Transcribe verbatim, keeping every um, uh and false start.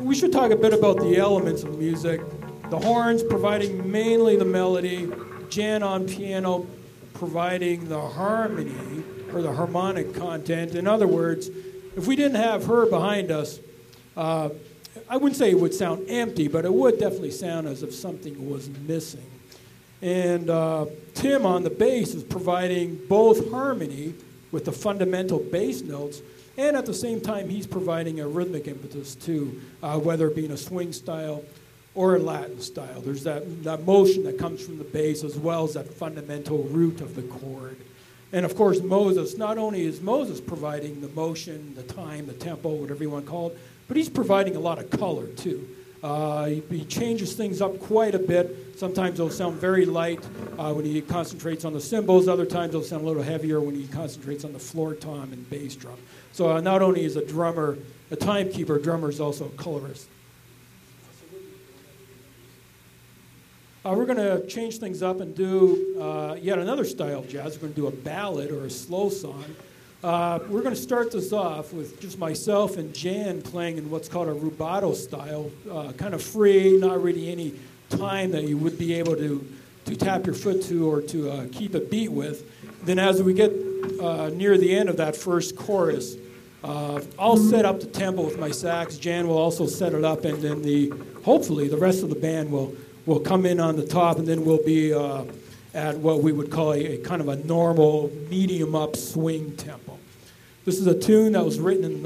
we should talk a bit about the elements of music. The horns providing mainly the melody, Jan on piano providing the harmony or the harmonic content. In other words, if we didn't have her behind us, uh, I wouldn't say it would sound empty, but it would definitely sound as if something was missing. And uh, Tim on the bass is providing both harmony with the fundamental bass notes, and at the same time he's providing a rhythmic impetus too, uh, whether it be in a swing style or a Latin style. There's that, that motion that comes from the bass as well as that fundamental root of the chord. And of course Moses, not only is Moses providing the motion, the time, the tempo, whatever you want to call it, but he's providing a lot of color too. Uh, he, he changes things up quite a bit. Sometimes they'll sound very light uh, when he concentrates on the cymbals. Other times they'll sound a little heavier when he concentrates on the floor tom and bass drum. So uh, not only is a drummer a timekeeper, a drummer is also a colorist. Uh, we're going to change things up and do uh, yet another style of jazz. We're going to do a ballad or a slow song. Uh, we're going to start this off with just myself and Jan playing in what's called a rubato style, uh, kind of free, not really any time that you would be able to, to tap your foot to or to uh, keep a beat with. Then as we get uh, near the end of that first chorus, uh, I'll set up the tempo with my sax. Jan will also set it up, and then the hopefully the rest of the band will, will come in on the top, and then we'll be uh, at what we would call a, a kind of a normal medium up swing tempo. This is a tune that was written in the